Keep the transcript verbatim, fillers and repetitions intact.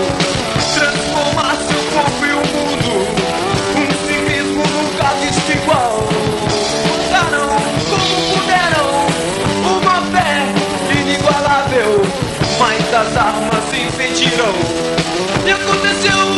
transformar seu corpo e o mundo. Um civismo nunca visto igual. Usaram como puderam uma fé inigualável, mas as armas impediram. E aconteceu